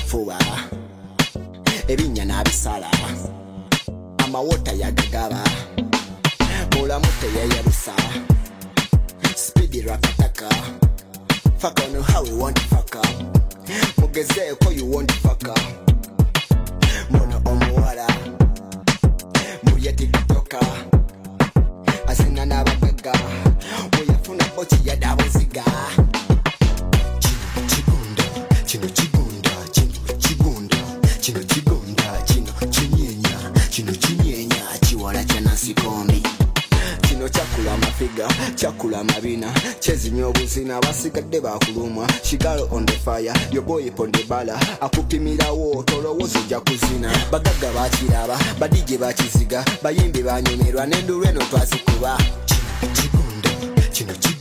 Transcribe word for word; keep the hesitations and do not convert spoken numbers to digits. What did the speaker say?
kafuba ebinya n'abisala amawota yagagaba mulamu teyeyerusa speedy rakataka fuck on how we want to fuck up mugezeeko you want to fuck up mono omuwala mulya tiktoka asina n'abagaga weyafuna boki yadabuziga kigunda kino kigunda kino kigunda kino kigunda kino kinyenya kino kinyenya kiwala kya nasikombi kino kyakula amafiga kyakula amabina kyezimya obuzina basigadde bakulumwa kigalo on the fire your boy on the bala akupimirawo tolowooza ojja kuzina bagaga bakiraba badije bakiziga bayimbi banyumirwa n'endulu eno twazikuba kino kigunda kino